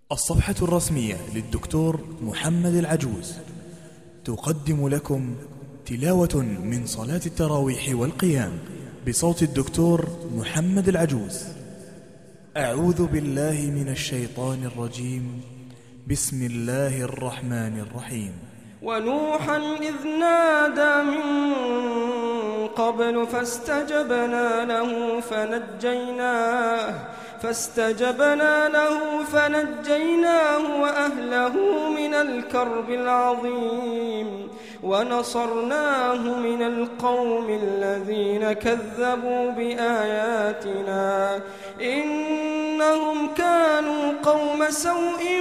الصفحة الرسمية للدكتور محمد العجوز تقدم لكم تلاوة من صلاة التراويح والقيام بصوت الدكتور محمد العجوز. أعوذ بالله من الشيطان الرجيم. بسم الله الرحمن الرحيم. ونوحا إذ نادى من قبل فاستجبنا له فنجيناه وأهله من الكرب العظيم ونصرناه من القوم الذين كذبوا بآياتنا إنهم كانوا قوم سوء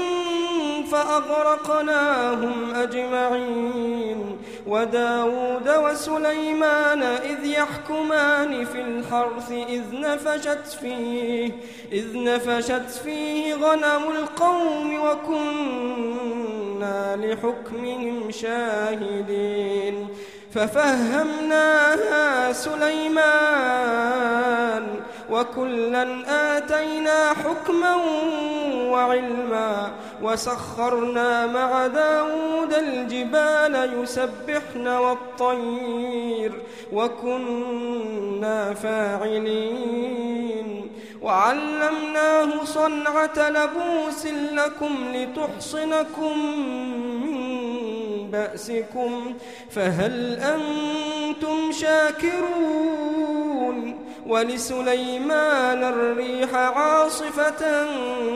فأغرقناهم أجمعين. وداود وسليمان إذ يحكمان في الحرث إذ نفشت فيه غنم القوم وكنا لحكمهم شاهدين. ففهمناها سليمان وكلا آتينا حكما وعلما وسخرنا مع داود الجبال يسبحن والطير وكنا فاعلين. وعلمناه صنعة لبوس لكم لتحصنكم من بأسكم فهل أنتم شاكرون. ولسليمان الريح عاصفة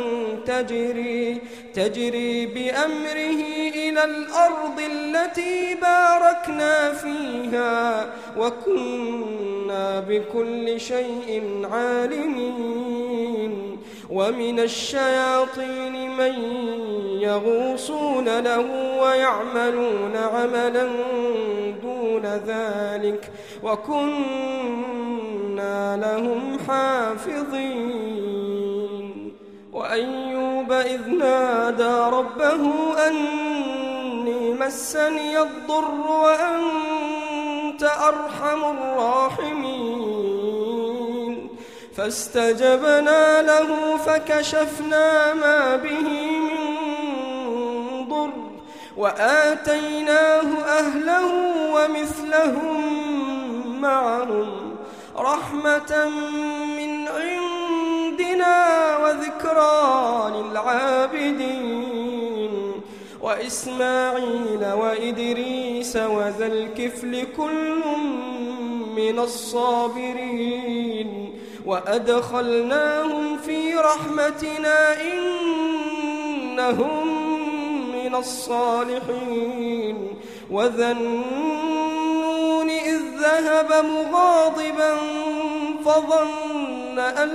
تجري بأمره إلى الأرض التي باركنا فيها وكنا بكل شيء عالمين. ومن الشياطين من يغوصون له ويعملون عملا دون ذلك وكنا لهم حافظين. وأيوب إذ نادى ربه أني مسني الضر وأنت أرحم الراحمين. فاستجبنا له فكشفنا ما به من ضر وآتيناه أهله ومثلهم معهم رحمة من عندنا وذكرى للعابدين. وإسماعيل وإدريس وذا الكفل كل من الصابرين وأدخلناهم في رحمتنا إنهم من الصالحين. وذا النون إذ ذهب مغاضبا فظن أن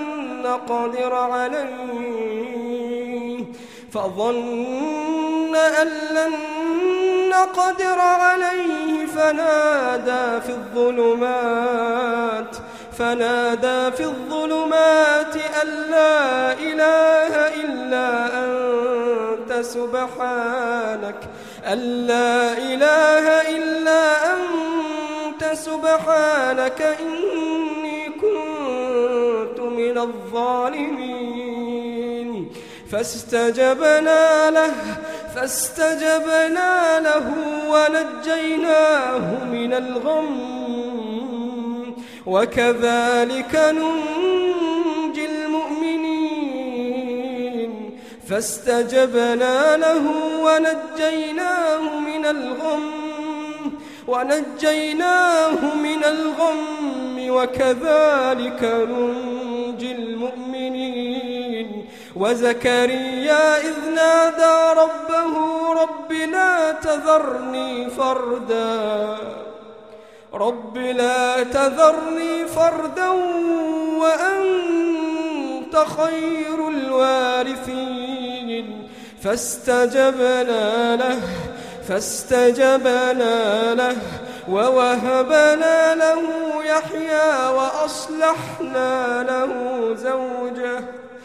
لن نقدر عليه فنادى في الظلمات أن لا إله إلا أنت سبحانك إني كنت من الظالمين. فاستجبنا له ونجيناه من الغم وكذلك ننجي المؤمنين. فاستجبنا له ونجيناه من الغم وكذلك ننجي المؤمنين. وزكريا إذ نادى ربه رب لا تذرني فردا وأنت خير الوارثين. فاستجبنا له ووهبنا له يحيى وأصلحنا له زوجه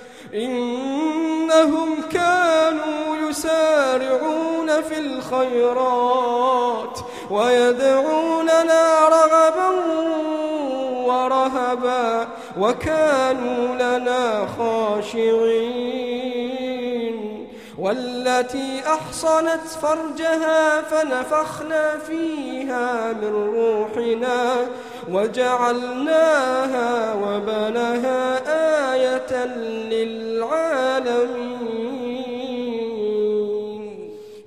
إنهم كانوا يسارعون في الخيرات ويدعوننا رغبا ورهبا وكانوا لنا خاشعين. والتي أحصنت فرجها فنفخنا فيها من روحنا وجعلناها وبنها آية للعالمين.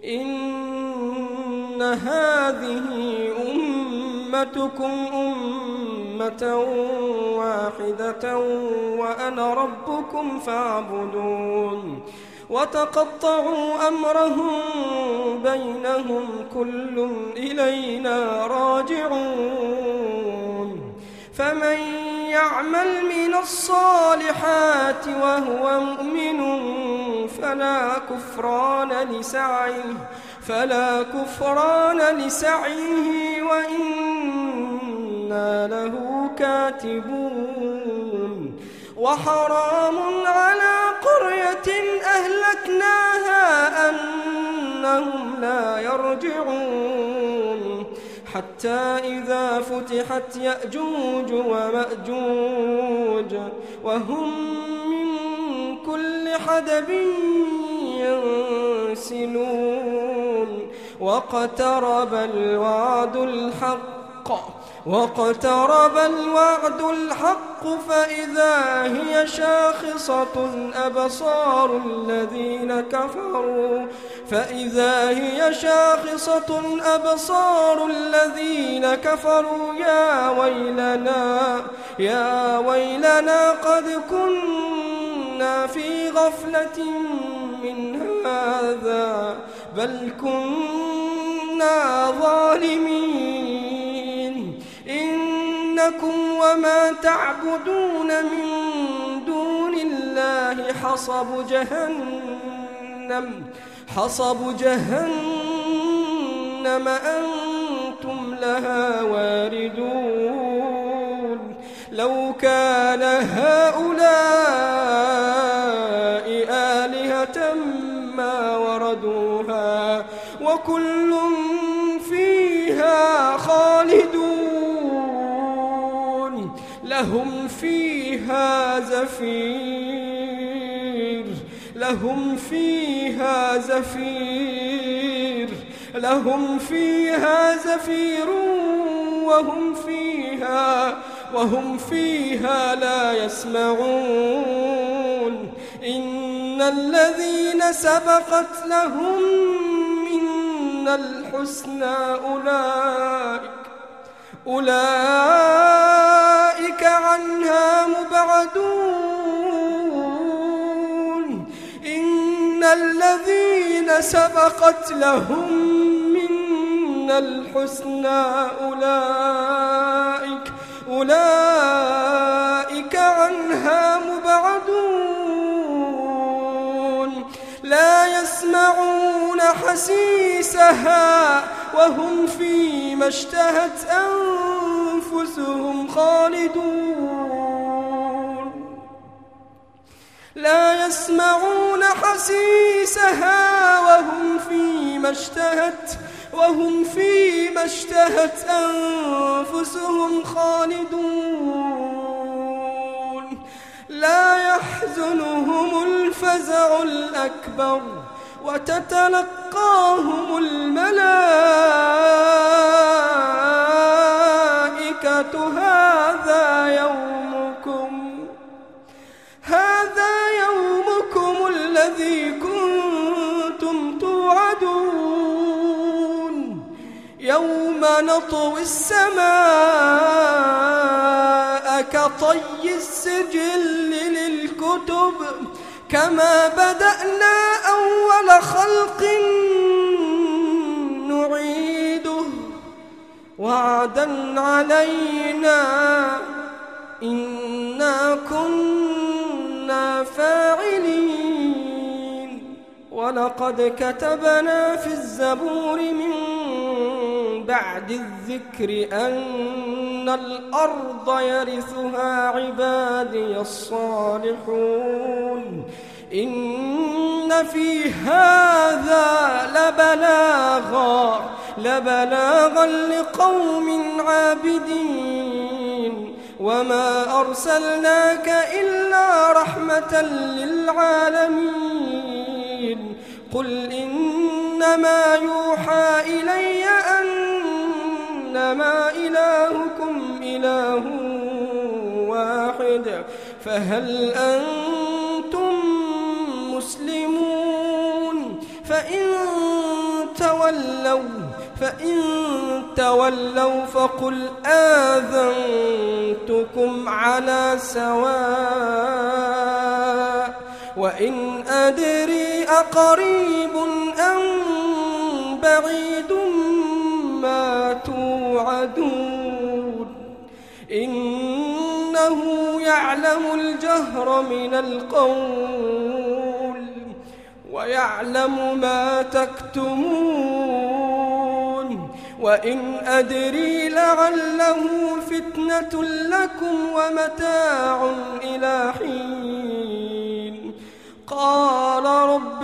إن هذه أمتكم أمة واحدة وأنا ربكم فاعبدون. وتقطعوا أمرهم بينهم كل إلينا راجعون. فمن يعمل من الصالحات وهو مؤمن فلا كفران لسعيه وإنا له كاتبون. وحرام على قرية أهلكناها أنهم لا يرجعون حتى إذا فتحت يأجوج ومأجوج وهم من كل حدب ينسلون. واقترب الوعد الحق فإذا هي شاخصة أبصار الذين كفروا يا ويلنا قد كنا في غفلة من هذا بل كنا ظالمين. إنكم وما تعبدون من دون الله حصب جهنم أنتم لها واردون. لو كان هؤلاء آلهة ما وردوها وكل فيها خالدون. لهم فيها زفير وهم فيها لا يسمعون. إن الذين سبقت لهم منا الحسنى أولئك عنها مبعدون. إن الذين سبقت لهم منا الحسنى أولئك عنها مبعدون. لا يسمعون حسيسها وهم فيما اشتهت أنفسهم خالدون. لا يسمعون حسيسها وهم فيما اشتهت أنفسهم خالدون. لا يحزنهم الفزع الأكبر وتتلقاهم الملائكة هذا يومكم الذي كنتم توعدون. يوم نطوي السماء كطي السجل للكتب كما بدأنا أول خلق نعيده وعدا علينا إنا كنا فاعلين. ولقد كتبنا في الزبور من بعد الذكر أن الأرض يرثها عبادي الصالحون. إن في هذا لبلاغا لقوم عابدين. وما أرسلناك إلا رحمة للعالمين قل إنما يوحى إلي أنما إلهكم إله واحد فهل أنتم مسلمون؟ فإن تولوا فقل آذنتكم على سواء وإن أدري أقريب أم بعيد ما توعدون إنه يعلم الجهر من القول ويعلم ما تكتمون وإن أدري لعله فتنة لكم ومتاع إلى حين قال رب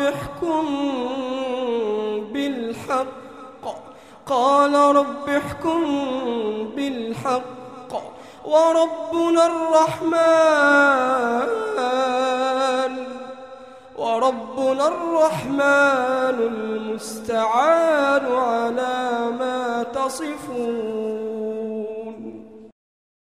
احكم بالحق وربنا الرحمن المستعان على ما تصفون.